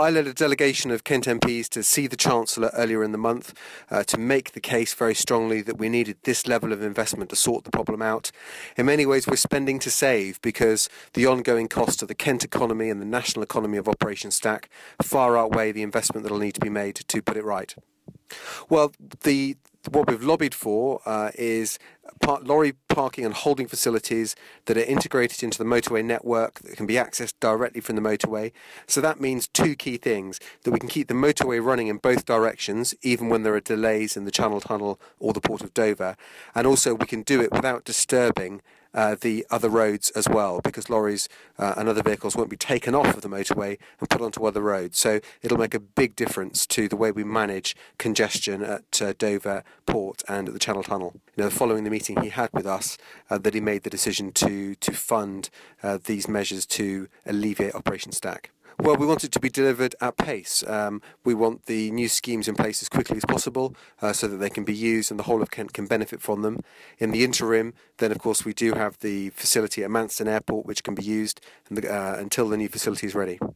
I led a delegation of Kent MPs to see the Chancellor earlier in the month to make the case very strongly that we needed this level of investment to sort the problem out. In many ways, we're spending to save because the ongoing cost of the Kent economy and the national economy of Operation Stack far outweigh the investment that will need to be made to put it right. Well, what we've lobbied for is lorry parking and holding facilities that are integrated into the motorway network that can be accessed directly from the motorway. So that means two key things: that we can keep the motorway running in both directions, even when there are delays in the Channel Tunnel or the Port of Dover, and also we can do it without disturbing the other roads as well, because lorries and other vehicles won't be taken off of the motorway and put onto other roads. So it'll make a big difference to the way we manage congestion at Dover Port and at the Channel Tunnel. Following the meeting he had with us, that he made the decision to fund these measures to alleviate Operation Stack. Well, we want it to be delivered at pace. We want the new schemes in place as quickly as possible so that they can be used and the whole of Kent can benefit from them. In the interim, then, of course, we do have the facility at Manston Airport which can be used until the new facility is ready.